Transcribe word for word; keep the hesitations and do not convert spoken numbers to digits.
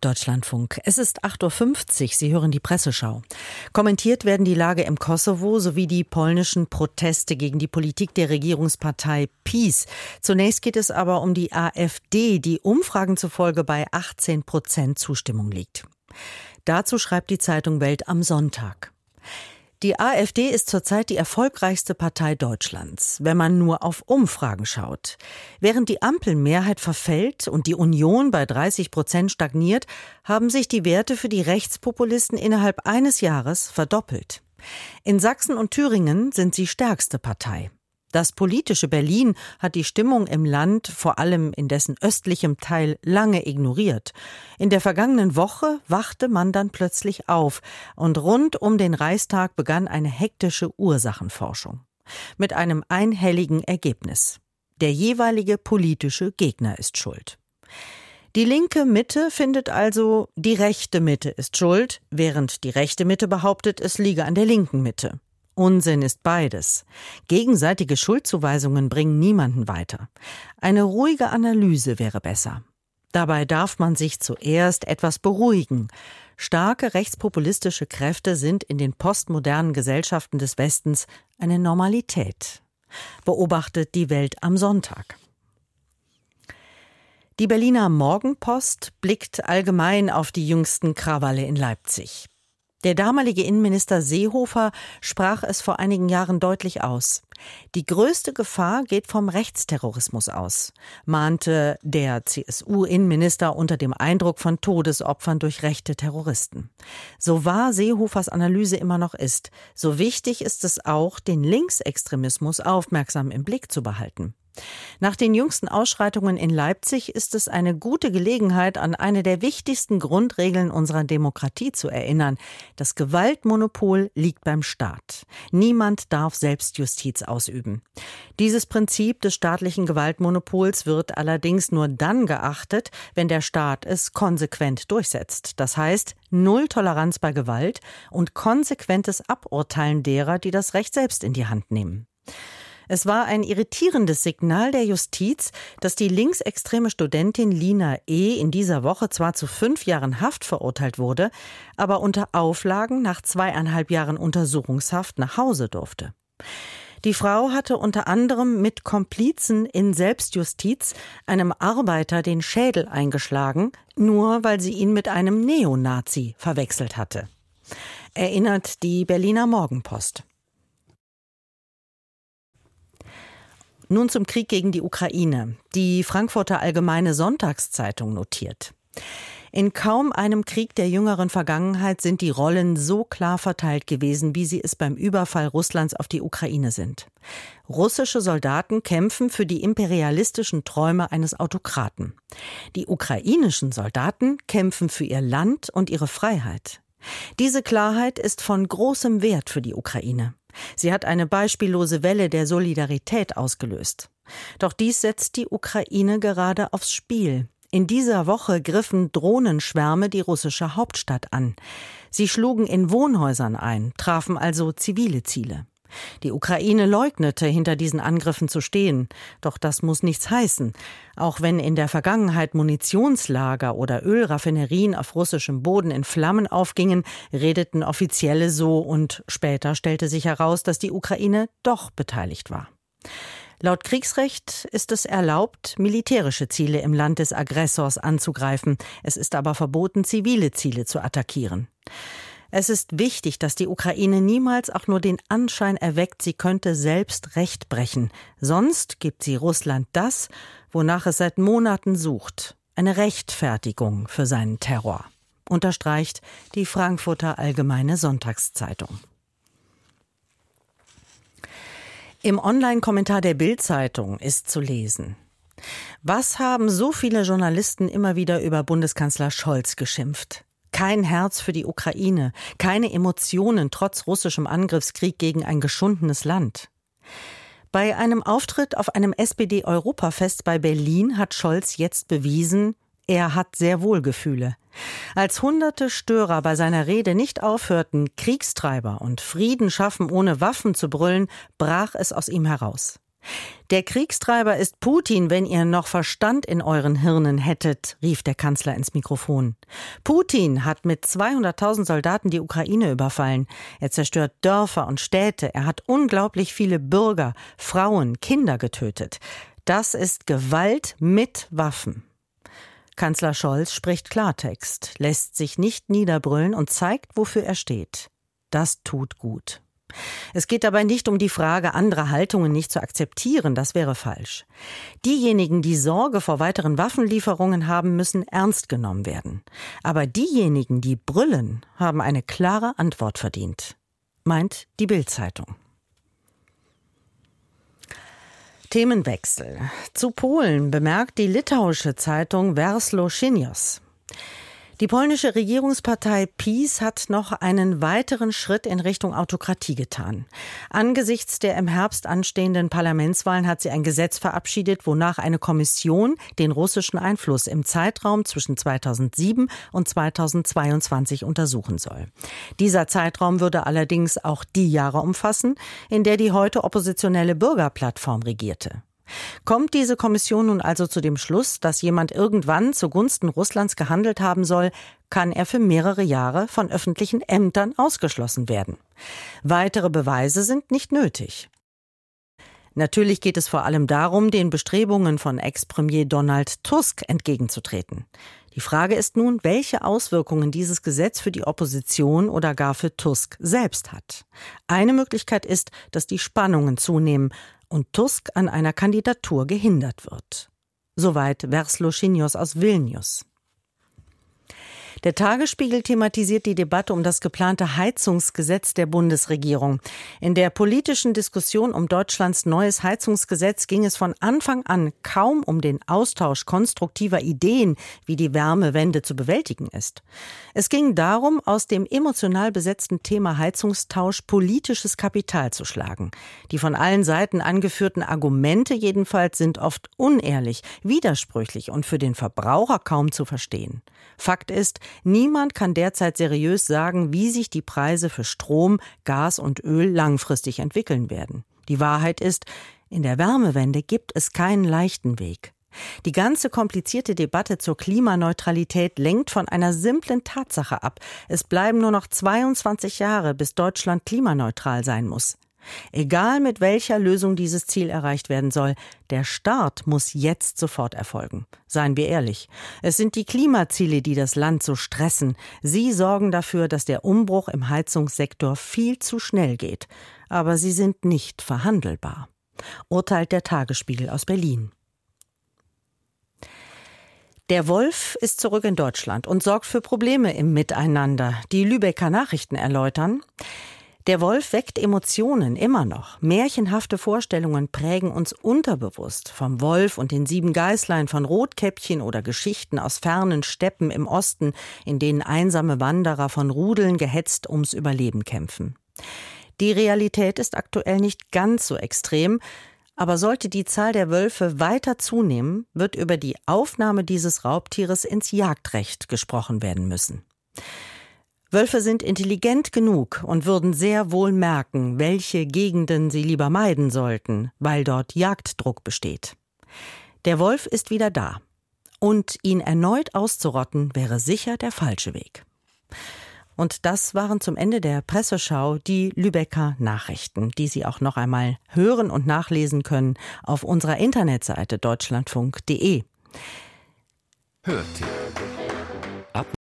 Deutschlandfunk. Es ist acht Uhr fünfzig. Sie hören die Presseschau. Kommentiert werden die Lage im Kosovo sowie die polnischen Proteste gegen die Politik der Regierungspartei PiS. Zunächst geht es aber um die AfD, die Umfragen zufolge bei achtzehn Prozent Zustimmung liegt. Dazu schreibt die Zeitung Welt am Sonntag. Die AfD ist zurzeit die erfolgreichste Partei Deutschlands, wenn man nur auf Umfragen schaut. Während die Ampelmehrheit verfällt und die Union bei dreißig Prozent stagniert, haben sich die Werte für die Rechtspopulisten innerhalb eines Jahres verdoppelt. In Sachsen und Thüringen sind sie stärkste Partei. Das politische Berlin hat die Stimmung im Land, vor allem in dessen östlichem Teil, lange ignoriert. In der vergangenen Woche wachte man dann plötzlich auf und rund um den Reichstag begann eine hektische Ursachenforschung. Mit einem einhelligen Ergebnis. Der jeweilige politische Gegner ist schuld. Die linke Mitte findet also, die rechte Mitte ist schuld, während die rechte Mitte behauptet, es liege an der linken Mitte. Unsinn ist beides. Gegenseitige Schuldzuweisungen bringen niemanden weiter. Eine ruhige Analyse wäre besser. Dabei darf man sich zuerst etwas beruhigen. Starke rechtspopulistische Kräfte sind in den postmodernen Gesellschaften des Westens eine Normalität. Beobachtet die Welt am Sonntag. Die Berliner Morgenpost blickt allgemein auf die jüngsten Krawalle in Leipzig. Der damalige Innenminister Seehofer sprach es vor einigen Jahren deutlich aus. Die größte Gefahr geht vom Rechtsterrorismus aus, mahnte der C S U-Innenminister unter dem Eindruck von Todesopfern durch rechte Terroristen. So wahr Seehofers Analyse immer noch ist, so wichtig ist es auch, den Linksextremismus aufmerksam im Blick zu behalten. Nach den jüngsten Ausschreitungen in Leipzig ist es eine gute Gelegenheit, an eine der wichtigsten Grundregeln unserer Demokratie zu erinnern. Das Gewaltmonopol liegt beim Staat. Niemand darf Selbstjustiz ausüben. Dieses Prinzip des staatlichen Gewaltmonopols wird allerdings nur dann geachtet, wenn der Staat es konsequent durchsetzt. Das heißt, Null Toleranz bei Gewalt und konsequentes Aburteilen derer, die das Recht selbst in die Hand nehmen. Es war ein irritierendes Signal der Justiz, dass die linksextreme Studentin Lina E. in dieser Woche zwar zu fünf Jahren Haft verurteilt wurde, aber unter Auflagen nach zweieinhalb Jahren Untersuchungshaft nach Hause durfte. Die Frau hatte unter anderem mit Komplizen in Selbstjustiz einem Arbeiter den Schädel eingeschlagen, nur weil sie ihn mit einem Neonazi verwechselt hatte. Erinnert die Berliner Morgenpost. Nun zum Krieg gegen die Ukraine. Die Frankfurter Allgemeine Sonntagszeitung notiert: In kaum einem Krieg der jüngeren Vergangenheit sind die Rollen so klar verteilt gewesen, wie sie es beim Überfall Russlands auf die Ukraine sind. Russische Soldaten kämpfen für die imperialistischen Träume eines Autokraten. Die ukrainischen Soldaten kämpfen für ihr Land und ihre Freiheit. Diese Klarheit ist von großem Wert für die Ukraine. Sie hat eine beispiellose Welle der Solidarität ausgelöst. Doch dies setzt die Ukraine gerade aufs Spiel. In dieser Woche griffen Drohnenschwärme die russische Hauptstadt an. Sie schlugen in Wohnhäusern ein, trafen also zivile Ziele. Die Ukraine leugnete, hinter diesen Angriffen zu stehen. Doch das muss nichts heißen. Auch wenn in der Vergangenheit Munitionslager oder Ölraffinerien auf russischem Boden in Flammen aufgingen, redeten Offizielle so, und später stellte sich heraus, dass die Ukraine doch beteiligt war. Laut Kriegsrecht ist es erlaubt, militärische Ziele im Land des Aggressors anzugreifen. Es ist aber verboten, zivile Ziele zu attackieren. Es ist wichtig, dass die Ukraine niemals auch nur den Anschein erweckt, sie könnte selbst Recht brechen. Sonst gibt sie Russland das, wonach es seit Monaten sucht: eine Rechtfertigung für seinen Terror, unterstreicht die Frankfurter Allgemeine Sonntagszeitung. Im Online-Kommentar der Bild-Zeitung ist zu lesen: Was haben so viele Journalisten immer wieder über Bundeskanzler Scholz geschimpft? Kein Herz für die Ukraine, keine Emotionen trotz russischem Angriffskrieg gegen ein geschundenes Land. Bei einem Auftritt auf einem S P D-Europafest bei Berlin hat Scholz jetzt bewiesen, er hat sehr wohl Gefühle. Als hunderte Störer bei seiner Rede nicht aufhörten, Kriegstreiber und Frieden schaffen ohne Waffen zu brüllen, brach es aus ihm heraus. Der Kriegstreiber ist Putin, wenn ihr noch Verstand in euren Hirnen hättet, rief der Kanzler ins Mikrofon. Putin hat mit zweihunderttausend Soldaten die Ukraine überfallen. Er zerstört Dörfer und Städte. Er hat unglaublich viele Bürger, Frauen, Kinder getötet. Das ist Gewalt mit Waffen. Kanzler Scholz spricht Klartext, lässt sich nicht niederbrüllen und zeigt, wofür er steht. Das tut gut. Es geht dabei nicht um die Frage, andere Haltungen nicht zu akzeptieren, das wäre falsch. Diejenigen, die Sorge vor weiteren Waffenlieferungen haben, müssen ernst genommen werden. Aber diejenigen, die brüllen, haben eine klare Antwort verdient, meint die Bild-Zeitung. Themenwechsel. Zu Polen bemerkt die litauische Zeitung Verslo Žinios. Die polnische Regierungspartei PiS hat noch einen weiteren Schritt in Richtung Autokratie getan. Angesichts der im Herbst anstehenden Parlamentswahlen hat sie ein Gesetz verabschiedet, wonach eine Kommission den russischen Einfluss im Zeitraum zwischen zweitausendsieben und zweitausendzweiundzwanzig untersuchen soll. Dieser Zeitraum würde allerdings auch die Jahre umfassen, in der die heute oppositionelle Bürgerplattform regierte. Kommt diese Kommission nun also zu dem Schluss, dass jemand irgendwann zugunsten Russlands gehandelt haben soll, kann er für mehrere Jahre von öffentlichen Ämtern ausgeschlossen werden. Weitere Beweise sind nicht nötig. Natürlich geht es vor allem darum, den Bestrebungen von Ex-Premier Donald Tusk entgegenzutreten. Die Frage ist nun, welche Auswirkungen dieses Gesetz für die Opposition oder gar für Tusk selbst hat. Eine Möglichkeit ist, dass die Spannungen zunehmen und Tusk an einer Kandidatur gehindert wird. Soweit Verslo Žinios aus Vilnius. Der Tagesspiegel thematisiert die Debatte um das geplante Heizungsgesetz der Bundesregierung. In der politischen Diskussion um Deutschlands neues Heizungsgesetz ging es von Anfang an kaum um den Austausch konstruktiver Ideen, wie die Wärmewende zu bewältigen ist. Es ging darum, aus dem emotional besetzten Thema Heizungstausch politisches Kapital zu schlagen. Die von allen Seiten angeführten Argumente jedenfalls sind oft unehrlich, widersprüchlich und für den Verbraucher kaum zu verstehen. Fakt ist, niemand kann derzeit seriös sagen, wie sich die Preise für Strom, Gas und Öl langfristig entwickeln werden. Die Wahrheit ist, in der Wärmewende gibt es keinen leichten Weg. Die ganze komplizierte Debatte zur Klimaneutralität lenkt von einer simplen Tatsache ab. Es bleiben nur noch zweiundzwanzig Jahre, bis Deutschland klimaneutral sein muss. Egal mit welcher Lösung dieses Ziel erreicht werden soll, der Start muss jetzt sofort erfolgen. Seien wir ehrlich, es sind die Klimaziele, die das Land so stressen. Sie sorgen dafür, dass der Umbruch im Heizungssektor viel zu schnell geht. Aber sie sind nicht verhandelbar, urteilt der Tagesspiegel aus Berlin. Der Wolf ist zurück in Deutschland und sorgt für Probleme im Miteinander. Die Lübecker Nachrichten erläutern: Der Wolf weckt Emotionen immer noch. Märchenhafte Vorstellungen prägen uns unterbewusst. Vom Wolf und den sieben Geißlein, von Rotkäppchen oder Geschichten aus fernen Steppen im Osten, in denen einsame Wanderer von Rudeln gehetzt ums Überleben kämpfen. Die Realität ist aktuell nicht ganz so extrem, aber sollte die Zahl der Wölfe weiter zunehmen, wird über die Aufnahme dieses Raubtieres ins Jagdrecht gesprochen werden müssen. Wölfe sind intelligent genug und würden sehr wohl merken, welche Gegenden sie lieber meiden sollten, weil dort Jagddruck besteht. Der Wolf ist wieder da. Und ihn erneut auszurotten, wäre sicher der falsche Weg. Und das waren zum Ende der Presseschau die Lübecker Nachrichten, die Sie auch noch einmal hören und nachlesen können auf unserer Internetseite deutschlandfunk punkt de. Hörtipp.